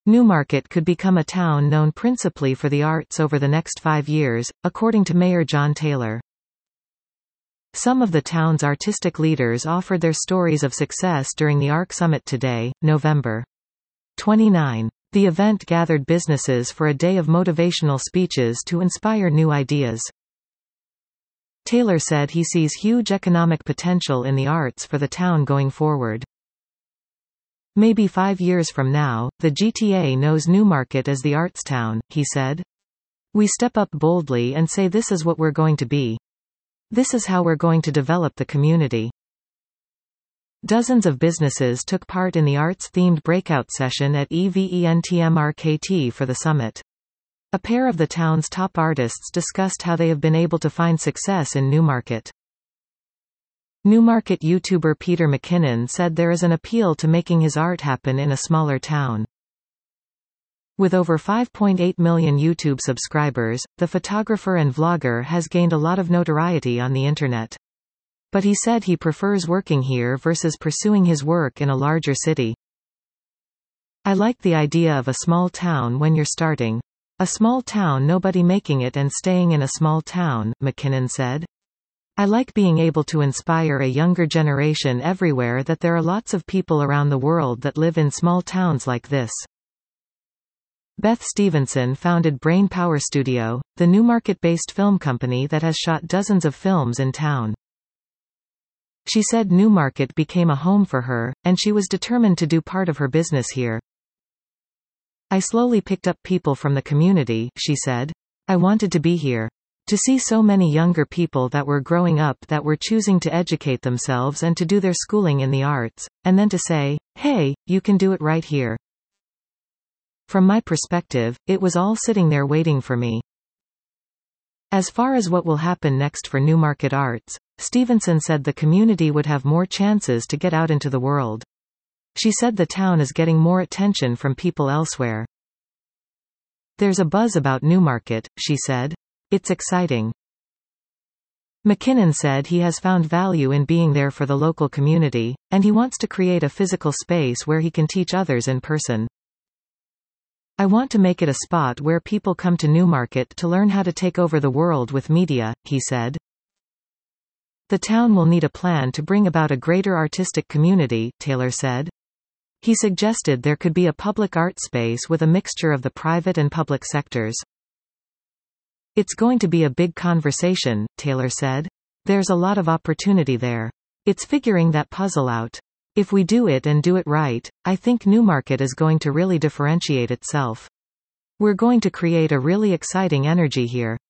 Newmarket could become a town known principally for the arts over the next 5 years, according to Mayor John Taylor. Some of the town's artistic leaders offered their stories of success during the ARC Summit today, November 29. The event gathered businesses for a day of motivational speeches to inspire new ideas. Taylor said he sees huge economic potential in the arts for the town going forward. Maybe 5 years from now, the GTA knows Newmarket as the arts town, he said. We step up boldly and say this is what we're going to be. This is how we're going to develop the community. Dozens of businesses took part in the arts-themed breakout session at EVENTMRKT for the summit. A pair of the town's top artists discussed how they have been able to find success in Newmarket. Newmarket YouTuber Peter McKinnon said there is an appeal to making his art happen in a smaller town. With over 5.8 million YouTube subscribers, the photographer and vlogger has gained a lot of notoriety on the internet. But he said he prefers working here versus pursuing his work in a larger city. I like the idea of a small town when you're starting. A small town, nobody making it and staying in a small town, McKinnon said. I like being able to inspire a younger generation everywhere that there are lots of people around the world that live in small towns like this. Beth Stevenson founded Brain Power Studio, the Newmarket-based film company that has shot dozens of films in town. She said Newmarket became a home for her, and she was determined to do part of her business here. I slowly picked up people from the community, she said. I wanted to be here. To see so many younger people that were growing up that were choosing to educate themselves and to do their schooling in the arts, and then to say, hey, you can do it right here. From my perspective, it was all sitting there waiting for me. As far as what will happen next for Newmarket Arts, Stevenson said the community would have more chances to get out into the world. She said the town is getting more attention from people elsewhere. There's a buzz about Newmarket, she said. It's exciting. McKinnon said he has found value in being there for the local community, and he wants to create a physical space where he can teach others in person. I want to make it a spot where people come to Newmarket to learn how to take over the world with media, he said. The town will need a plan to bring about a greater artistic community, Taylor said. He suggested there could be a public art space with a mixture of the private and public sectors. It's going to be a big conversation, Taylor said. There's a lot of opportunity there. It's figuring that puzzle out. If we do it and do it right, I think Newmarket is going to really differentiate itself. We're going to create a really exciting energy here.